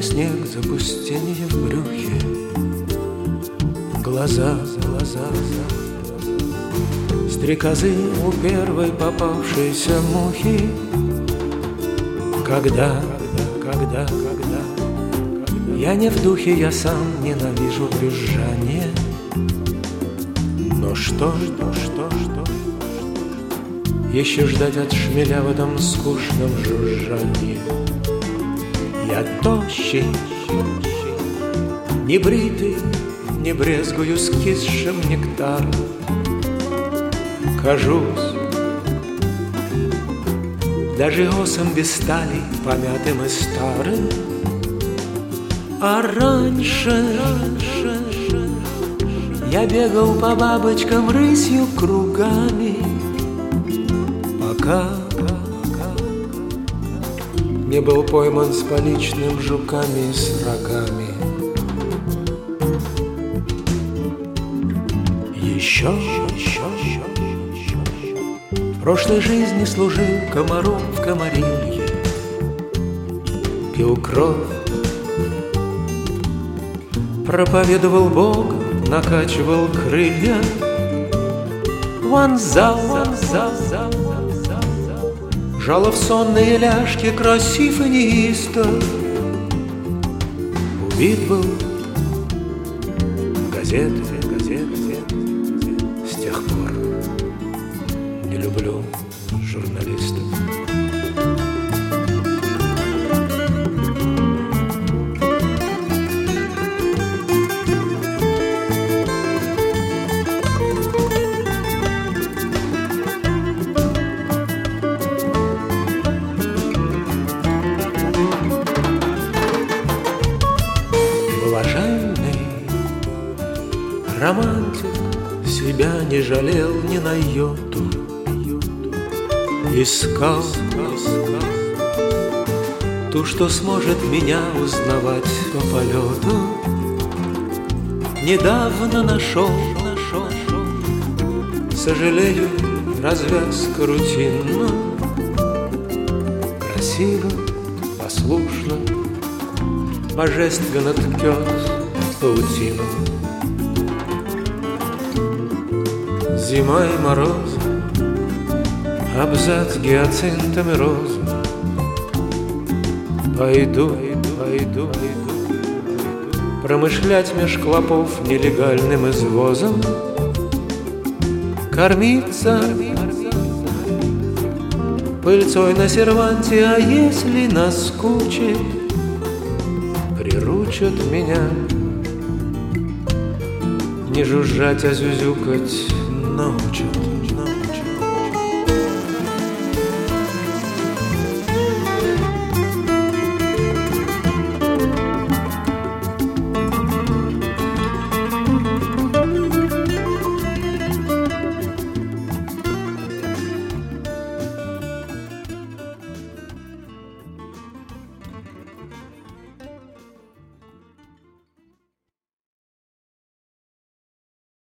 снег, запустение в брюхе, глаза, стрекозы у первой попавшейся мухи. Когда я не в духе, я сам ненавижу брюзжание. Но что еще ждать от шмеля в этом скучном жужжании? Я тощий, небритый, не брезгую скисшим нектаром. Кажусь даже осом без стали, помятым и старым. А раньше я бегал по бабочкам рысью кругами, пока не был пойман с поличным жуками и с рогами. Еще в прошлой жизни служил комаром в комарилье, пил кровь, проповедовал Бога, накачивал крылья, вонзал, жало в сонные ляжки, красив и неистов. Убит был газеты. С тех пор не люблю журналистов. Романтик себя не жалел ни на йоту, искал ту, что сможет меня узнавать по полету. Недавно нашел, сожалею, развязка рутинна. Красиво, послушно, божественно ткет паутину. Зима и мороз, абзац гиацинтами роз. Пойду промышлять меж клопов нелегальным извозом, кормиться пыльцой на серванте, а если наскучит, приручат меня не жужжать, а зюзюкать научат.